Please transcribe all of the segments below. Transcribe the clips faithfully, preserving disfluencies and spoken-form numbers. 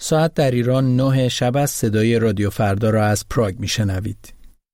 ساعت در ایران نه شب است. صدای رادیو فردا را از پراگ میشنوید.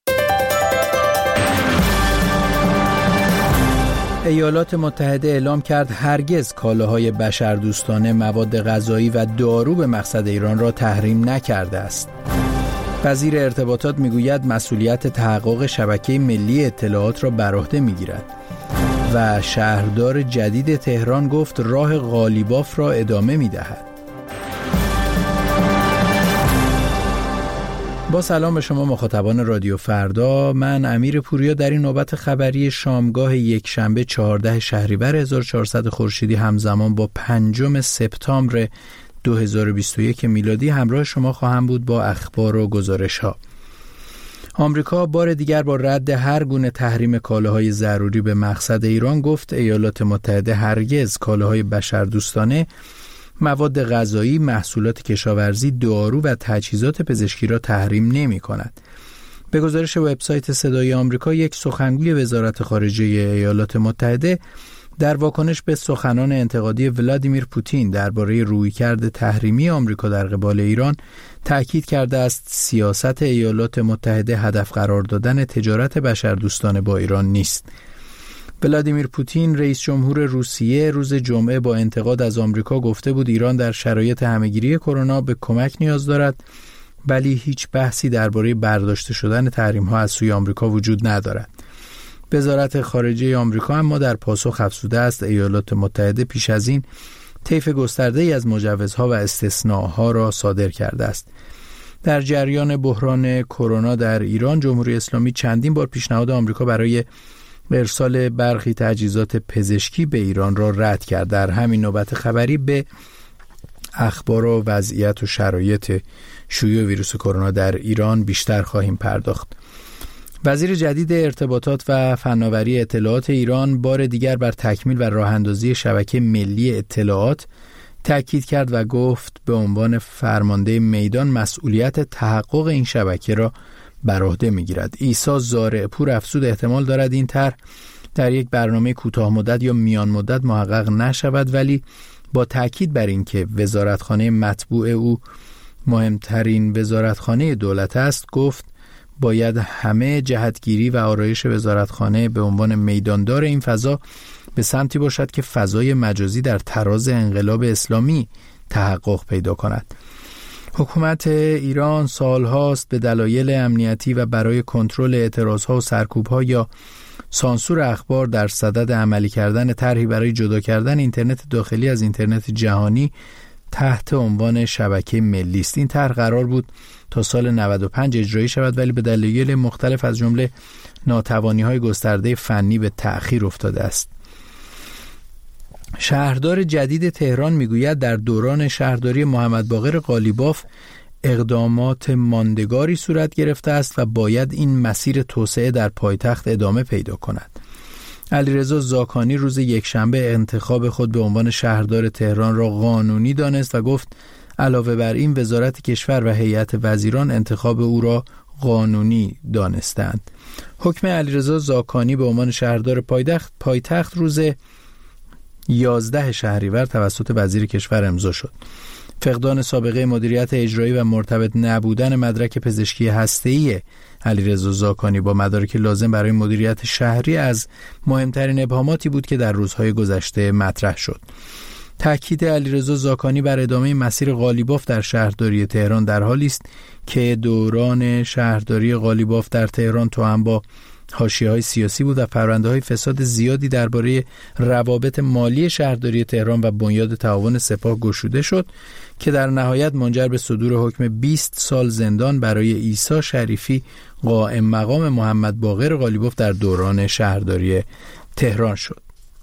ایالات متحده اعلام کرد هرگز کالاهای بشردوستانه، مواد غذایی و دارو به مقصد ایران را تحریم نکرده است. وزیر ارتباطات میگوید مسئولیت تحقق شبکه ملی اطلاعات را بر عهده میگیرد و شهردار جدید تهران گفت راه قالیباف را ادامه میدهد. با سلام به شما مخاطبان رادیو فردا، من امیر پوریا در این نوبت خبری شامگاه یک شنبه چهاردهم شهریور هزار و چهارصد خورشیدی همزمان با پنجم سپتامبر دو هزار و بیست و یک میلادی همراه شما خواهم بود با اخبار و گزارش ها. آمریکا بار دیگر با رد هر گونه تحریم کالاهای ضروری به مقصد ایران گفت ایالات متحده هرگز کالاهای بشردوستانه، مواد غذایی، محصولات کشاورزی، دارو و تجهیزات پزشکی را تحریم نمی کند. به گزارش وبسایت صدای آمریکا، یک سخنگوی وزارت خارجه ایالات متحده در واکنش به سخنان انتقادی ولادیمیر پوتین درباره رویکرد تحریمی آمریکا در قبال ایران تأکید کرده است سیاست ایالات متحده هدف قرار دادن تجارت بشردوستانه با ایران نیست. ولادیمیر پوتین رئیس جمهور روسیه روز جمعه با انتقاد از آمریکا گفته بود ایران در شرایط همهگیری کرونا به کمک نیاز دارد، ولی هیچ بحثی درباره برداشته شدن تحریم‌ها از سوی آمریکا وجود ندارد. وزارت خارجه آمریکا اما در پاسخ افزوده است ایالات متحده پیش از این طیف گسترده‌ای از مجوزها و استثناءها را صادر کرده است. در جریان بحران کرونا در ایران، جمهوری اسلامی چندین بار پیشنهاد آمریکا برای ارسال برخی تجهیزات پزشکی به ایران را رد کرد. در همین نوبت خبری به اخبار و وضعیت و شرایط شیوع ویروس کرونا در ایران بیشتر خواهیم پرداخت. وزیر جدید ارتباطات و فناوری اطلاعات ایران بار دیگر بر تکمیل و راه‌اندازی شبکه ملی اطلاعات تاکید کرد و گفت به عنوان فرمانده میدان مسئولیت تحقق این شبکه را بر عهده می‌گیرد. عیسی زارعپور افزود احتمال دارد این طرح در یک برنامه کوتاه مدت یا میان مدت محقق نشود، ولی با تاکید بر اینکه وزارتخانه مطبوع او مهمترین وزارتخانه دولت است، گفت باید همه جهتگیری و آرایش وزارتخانه به عنوان میداندار این فضا به سمتی باشد که فضای مجازی در تراز انقلاب اسلامی تحقق پیدا کند. حکومت ایران سالهاست به دلایل امنیتی و برای کنترل اعتراضها و سرکوبها یا سانسور اخبار در صدد عملی کردن طرحی برای جدا کردن اینترنت داخلی از اینترنت جهانی تحت عنوان شبکه ملی است. این طرح قرار بود تا سال نود و پنج اجرایی شود، ولی به دلایل مختلف از جمله ناتوانی‌های گسترده فنی به تأخیر افتاده است. شهردار جدید تهران میگوید در دوران شهرداری محمد باقر قالیباف اقدامات ماندگاری صورت گرفته است و باید این مسیر توسعه در پایتخت ادامه پیدا کند. علیرضا زاکانی روز یکشنبه انتخاب خود به عنوان شهردار تهران را قانونی دانست و گفت علاوه بر این وزارت کشور و هیئت وزیران انتخاب او را قانونی دانستند. حکم علیرضا زاکانی به عنوان شهردار پایتخت پایتخت روز یازده شهریور توسط وزیر کشور امضا شد. فقدان سابقه مدیریت اجرایی و مرتبط نبودن مدرک پزشکی هسته‌ای علیرضا زاکانی با مدارک لازم برای مدیریت شهری از مهمترین ابهاماتی بود که در روزهای گذشته مطرح شد. تأکید علیرضا زاکانی بر ادامه مسیر قالیباف در شهرداری تهران در حالی است که دوران شهرداری قالیباف در تهران توأم با حاشیه‌های سیاسی بود و پرونده‌های فساد زیادی درباره روابط مالی شهرداری تهران و بنیاد تعاون سپاه گشوده شد که در نهایت منجر به صدور حکم بیست سال زندان برای عیسی شریفی قائم مقام محمد باقر قالیباف در دوران شهرداری تهران شد.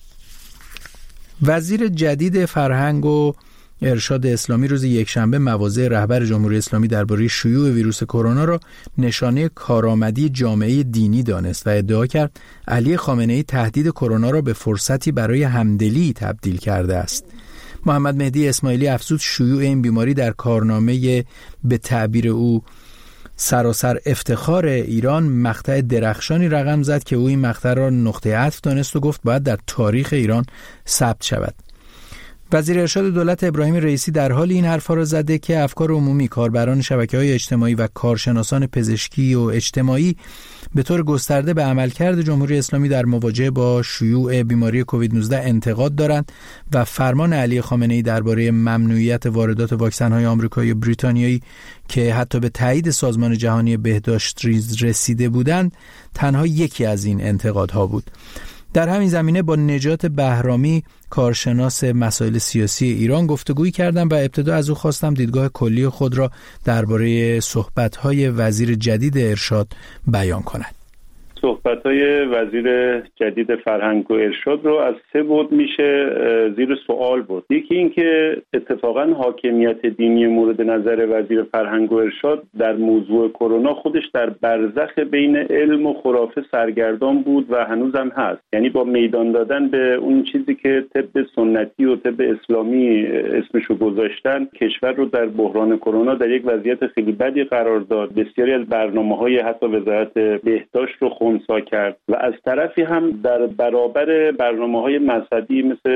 وزیر جدید فرهنگ و ارشاد اسلامی روز یکشنبه مواضع رهبر جمهوری اسلامی درباره شیوع ویروس کرونا را نشانه کارآمدی جامعه دینی دانست و ادعا کرد علی خامنه‌ای تهدید کرونا را به فرصتی برای همدلی تبدیل کرده است. محمد مهدی اسماعیلی افزود شیوع این بیماری در کارنامه به تعبیر او سراسر افتخار ایران مقطع درخشانی رقم زد که او این مقطع را نقطه عطف دانست و گفت باید در تاریخ ایران ثبت شود. وزیر ارشاد دولت ابراهیم رئیسی در حال این حرفا را زده که افکار عمومی، کاربران شبکه‌های اجتماعی و کارشناسان پزشکی و اجتماعی به طور گسترده به عملکرد جمهوری اسلامی در مواجهه با شیوع بیماری کووید نوزده انتقاد دارند و فرمان علی خامنه‌ای درباره ممنوعیت واردات واکسن‌های آمریکایی و بریتانیایی که حتی به تایید سازمان جهانی بهداشت رسیده بودند تنها یکی از این انتقادها بود. در همین زمینه با نجات بهرامی، کارشناس مسائل سیاسی ایران، گفتگویی کردم و ابتدا از او خواستم دیدگاه کلی خود را درباره صحبت‌های وزیر جدید ارشاد بیان کند. صحبت‌های وزیر جدید فرهنگ و ارشاد رو از سه بود میشه زیر سوال برد. یکی این که اتفاقاً حاکمیت دینی مورد نظر وزیر فرهنگ و ارشاد در موضوع کرونا خودش در برزخ بین علم و خرافه سرگردان بود و هنوزم هست. یعنی با میدان دادن به اون چیزی که طب سنتی و طب اسلامی اسمشو گذاشتن، کشور رو در بحران کرونا در یک وضعیت خیلی بدی قرار داد. بسیاری از برنامه‌های حتی وزارت بهداشت رو خنثی کرد و از طرفی هم در برابر برنامه‌های مذهبی مثل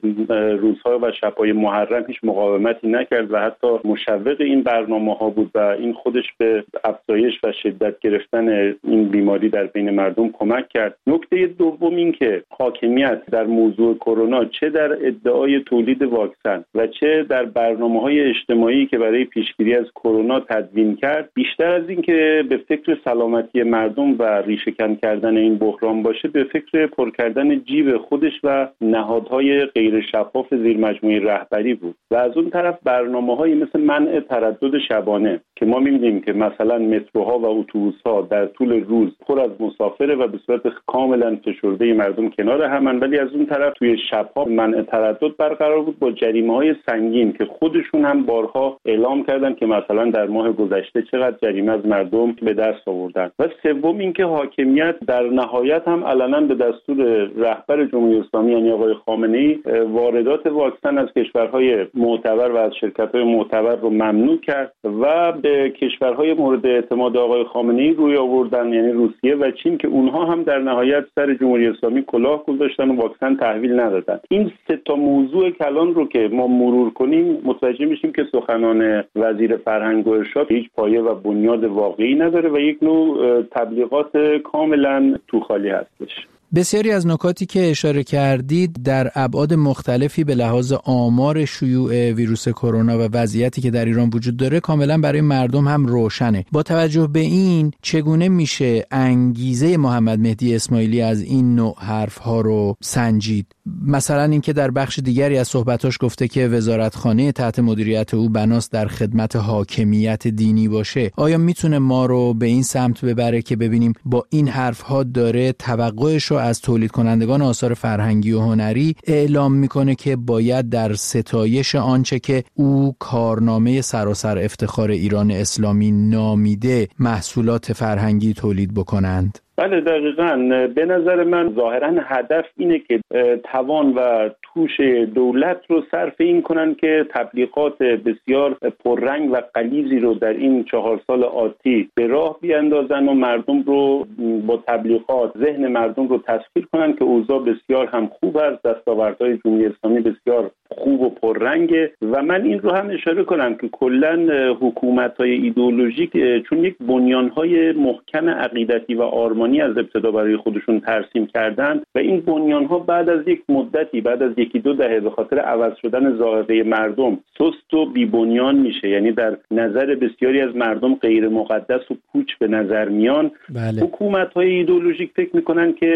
روزها و شب‌های محرم هیچ مقاومتی نکرد و حتی مشوق این برنامه‌ها بود و این خودش به افزایش و شدت گرفتن این بیماری در بین مردم کمک کرد. نکته دوم این که حاکمیت در موضوع کرونا چه در ادعای تولید واکسن و چه در برنامه‌های اجتماعی که برای پیشگیری از کرونا تدوین کرد، بیشتر از این که به فکر سلامتی مردم و ریشه‌کن کردن این بحران باشه، به فکر پر کردن جیب خودش و نهادهای غیر شفاف زیر مجموعه رهبری بود. و از اون طرف برنامه‌هایی مثل منع تردد شبانه که ما می‌بینیم که مثلا متروها و اتوبوس‌ها در طول روز پر از مسافره و به صورت کاملا فشرده مردم کنار همن، ولی از اون طرف توی شب‌ها منع تردد برقرار بود با جریمه‌های سنگین که خودشون هم بارها اعلام کردن که مثلا در ماه گذشته چقدر جریمه از مردم به دست آوردن. و سوم اینکه حاکمیت در نهایت هم علنا به دستور رهبر جمهوری اسلامی یعنی آقای خامنه‌ای واردات واکسن از کشورهای معتبر و از شرکت‌های معتبر رو ممنوع کرد و به کشورهای مورد اعتماد آقای خامنه‌ای روی آوردن، یعنی روسیه و چین، که اونها هم در نهایت سر جمهوری اسلامی کلاه گذاشتن و واکسن تحویل ندادن. این سه تا موضوع کلان رو که ما مرور کنیم متوجه میشیم که سخنان وزیر فرهنگ و ارشاد هیچ پایه و بنیاد واقعی نداره و یک نوع تبلیغات کاملا تو خالی هستش. بسیاری از نکاتی که اشاره کردید در ابعاد مختلفی به لحاظ آمار شیوع ویروس کرونا و وضعیتی که در ایران وجود داره کاملا برای مردم هم روشنه. با توجه به این چگونه میشه انگیزه محمد مهدی اسماعیلی از این نوع حرفها رو سنجید؟ مثلا اینکه در بخش دیگری از صحبتاش گفته که وزارتخانه تحت مدیریت او بناست در خدمت حاکمیت دینی باشه. آیا میتونه ما رو به این سمت ببره که ببینیم با این حرفها داره توقعش رو از تولید کنندگان آثار فرهنگی و هنری اعلام میکنه که باید در ستایش آنچه که او کارنامه سراسر افتخار ایران اسلامی نامیده محصولات فرهنگی تولید بکنند؟ بله دقیقاً. به نظر من ظاهراً هدف اینه که توان و توش دولت رو صرف این کنن که تبلیغات بسیار پررنگ و غلیظی رو در این چهار سال آتی به راه بیاندازن و مردم رو با تبلیغات ذهن مردم رو تسخیر کنن که اوضاع بسیار هم خوب است، دستاوردهای جمهوری اسلامی بسیار خوب و پررنگه. و من این رو هم اشاره کنم که کلاً حکومت‌های ایدئولوژیک چون یک بنیان‌های محکم عقیدتی و آرمانی از ابتدا برای خودشون ترسیم کردن و این بنیان‌ها بعد از یک مدتی، بعد از یکی دو دهه به خاطر عوض شدن ذائقه مردم سست و بی‌بنیان میشه، یعنی در نظر بسیاری از مردم غیر مقدس و پوچ به نظر میان. بله. حکومت‌های ایدئولوژیک فکر میکنن که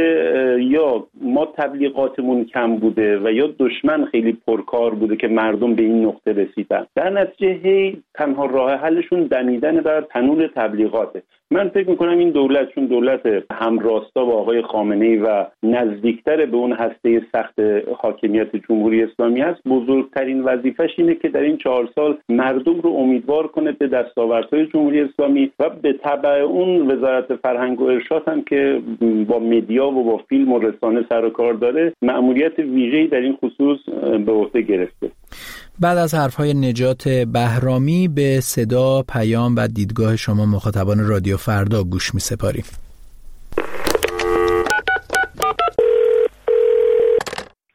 یا ما تبلیغاتمون کم بوده و یا دشمن خیلی پرکار بوده که مردم به این نقطه رسیدن. در نتیجه هی تنها راه حلشون دمیدن بر تنور تبلیغاته. من فکر میکنم این دولت چون دولت همراستا با آقای خامنه‌ای و نزدیکتر به اون هسته سخت حاکمیت جمهوری اسلامی هست، بزرگترین وظیفش اینه که در این چهار سال مردم رو امیدوار کنه به دستاوردهای جمهوری اسلامی و به تبع اون وزارت فرهنگ و ارشاد هم که با مدیا و با فیلم و رسانه سر و کار داره مأموریت ویژه‌ای در این خصوص به عهده گرفته. بعد از حرفهای نجات بهرامی به صدا، پیام و دیدگاه شما مخاطبان رادیو فردا گوش می سپاریم.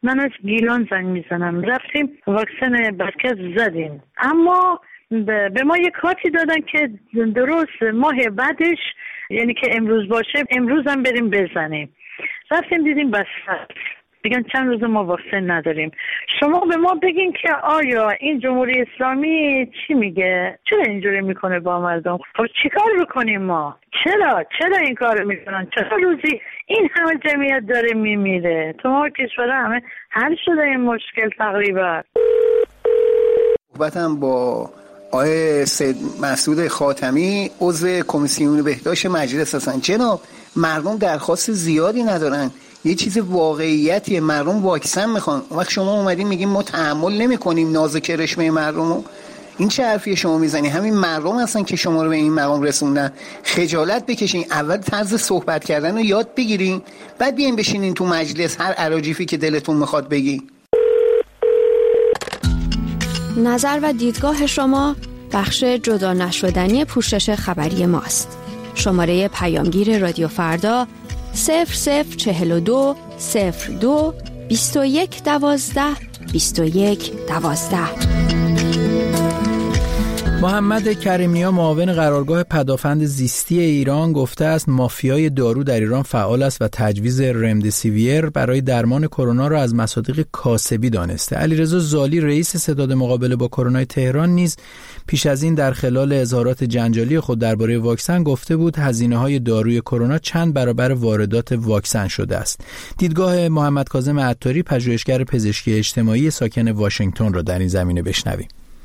من از گیلان زنگ میزنم. رفتیم واکسن برکت زدیم، اما به ما یک کارتی دادن که درست ماه بعدش، یعنی که امروز باشه، امروز هم بریم بزنیم. رفتیم دیدیم بس میگن چند روز ما واکسن نداریم. شما به ما بگین که آیا این جمهوری اسلامی چی میگه؟ چرا اینجوری میکنه با مردم؟ خب چیکار بکنیم ما؟ چرا چرا این کارو میکنن؟ چرا روزی این همه جمعیت داره میمیره؟ تو ما کشور همه حل شده این مشکل تقریبا. صحبتم با آقای سید مسعود خاتمی، عضو کمیسیون بهداشت مجلس هستن. جناب، مردم درخواست زیادی ندارن، یه چیز واقعیتیه، مردم واکسن میخوان. وقت شما اومدین میگیم ما تحمل نمیکنیم ناز و کرشمه مردمو، این چه حرفیه شما میزنی؟ همین مردم هستن که شما رو به این مقام رسوندن. خجالت بکشین، اول طرز صحبت کردن رو یاد بگیرین، بعد بیاین بشینین تو مجلس هر اراجیفی که دلتون میخواد بگین. نظر و دیدگاه شما بخش جدا نشدنی پوشش خبری ماست. شماره پیامگیر رادیو فردا صفر صفر چهل و دو صفر دو بیست و یک دوازده بیست و یک دوازده. محمد کریمیا، معاون قرارگاه پدافند زیستی ایران، گفته است مافیای دارو در ایران فعال است و تجویز رمدسیویر برای درمان کرونا را از مصادیق کاسبی دانسته. علیرضا زالی، رئیس ستاد مقابله با کرونا تهران، نیز پیش از این در خلال اظهارات جنجالی خود درباره واکسن گفته بود هزینه‌های داروی کرونا چند برابر واردات واکسن شده است. دیدگاه محمد کاظم عطاری، پژوهشگر پزشکی اجتماعی ساکن واشنگتن، را در این زمینه بشنویم.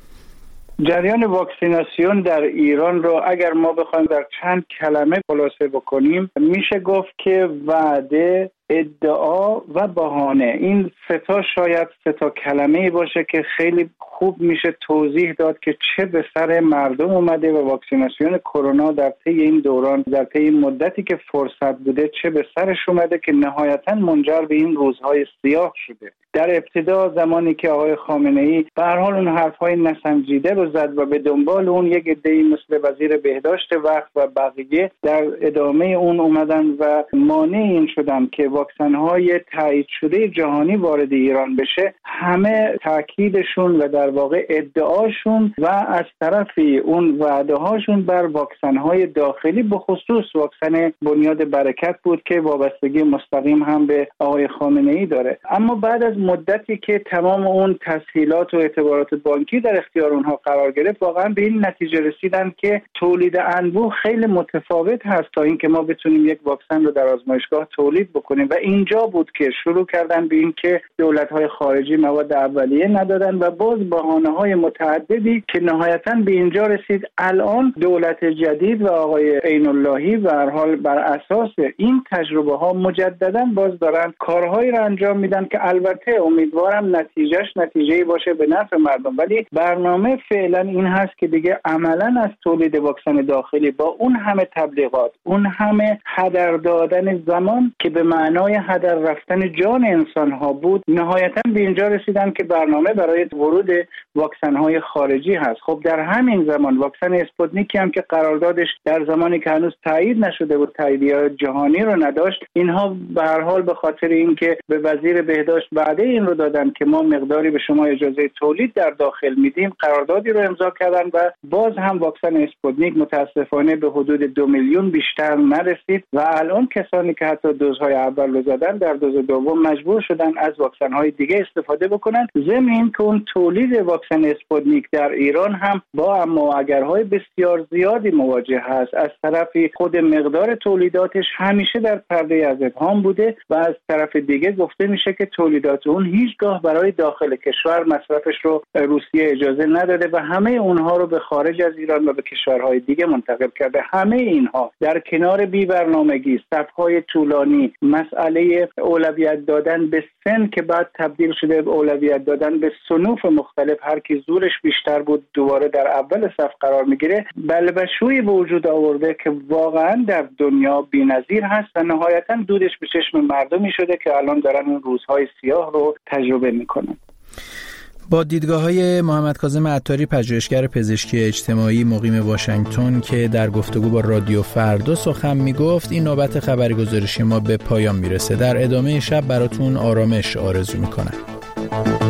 جریان واکسیناسیون در ایران رو اگر ما بخوایم در چند کلمه خلاصه بکنیم، میشه گفت که وعده، ادعا و بهانه، این سه تا شاید سه تا کلمه‌ای باشه که خیلی خوب میشه توضیح داد که چه به سر مردم اومده و واکسیناسیون کرونا در طی این دوران، در طی این مدتی که فرصت بوده، چه به سرش اومده که نهایتاً منجر به این روزهای سیاه شده. در ابتدا زمانی که آقای خامنه‌ای به هر حال اون حرف‌های نسنجیده رو زد و به دنبال اون یک عده‌ای مثل وزیر بهداشت وقت و بقیه در ادامه اون اومدن و مانع این شدن که واکسن‌های تایید شده جهانی وارد ایران بشه، همه تاکیدشون و در واقع ادعاشون و از طرفی اون وعده‌هاشون بر واکسن‌های داخلی، به خصوص واکسن بنیاد برکت بود که وابستگی مستقیم هم به آقای خامنه‌ای داره. اما بعد از مدتی که تمام اون تسهیلات و اعتبارات بانکی در اختیار اونها قرار گرفت، واقعا به این نتیجه رسیدن که تولید انبوه خیلی متفاوت هست تا اینکه ما بتونیم یک واکسن رو در آزمایشگاه تولید بکنیم و اینجا بود که شروع کردن به این که دولت‌های خارجی مواد اولیه ندادن و باز بهانه‌های متعددی که نهایتاً به اینجا رسید الان دولت جدید و آقای عین اللهی و هر حال بر اساس این تجربه‌ها مجدداً باز دارن کارهایی را انجام میدن که البته امیدوارم نتیجهش نتیجه‌ای باشه به نفع مردم، ولی برنامه فعلا این هست که دیگه عملاً از تولید واکسن داخلی با اون همه تبلیغات، اون همه هدر دادن زمان که به معنای هدر رفتن جان انسان‌ها بود، نهایتاً به اینجا رسیدن که برنامه برای ورود واکسن‌های خارجی هست. خب در همین زمان واکسن اسپوتنیکی هم که قراردادش در زمانی که هنوز تایید نشده بود، تاییدیه جهانی رو نداشت، اینها به هر حال به خاطر اینکه به وزیر بهداشت وعده این رو دادن که ما مقداری به شما اجازه تولید در داخل میدیم، قراردادی رو امضا کردن و باز هم واکسن اسپوتنیک متاسفانه به حدود دو میلیون بیشتر نرسید و الان کسانی که حتی دوزهای اول رو زدن در دوز دوم مجبور شدن از واکسن‌های دیگه استفاده بکنن. ضمن این که اون تولید واکسن اسپوتنیک در ایران هم با اما اگرهای بسیار زیادی مواجه هست. از طرفی خود مقدار تولیداتش همیشه در پرده از ابهام بوده و از طرف دیگه گفته میشه که تولیدات اون هیچگاه برای داخل کشور مصرفش رو روسیه اجازه نداده و همه اونها رو به خارج از ایران و به کشورهای دیگه منتقل کرده. همه اینها در کنار بی برنامگی، صفهای طولانی، مسئله اولویت دادن به سن که بعد تبدیل شده به اولویت دادن به صنوف مختلف، هر کی زورش بیشتر بود دوباره در اول صف قرار میگیره، بلبشویی به وجود آورده که واقعا در دنیا بی‌نظیر هست و نهایتا دودش به چشم مردمی شده که الان دارن اون روزهای سیاه رو تجربه میکنن. با دیدگاه‌های محمد کاظم عطاری، پژوهشگر پزشکی اجتماعی مقیم واشنگتن که در گفتگو با رادیو فردا سخن میگفت، این نوبت خبرگزارشی ما به پایان میرسه. در ادامه شب براتون آرامش آرزو میکنم.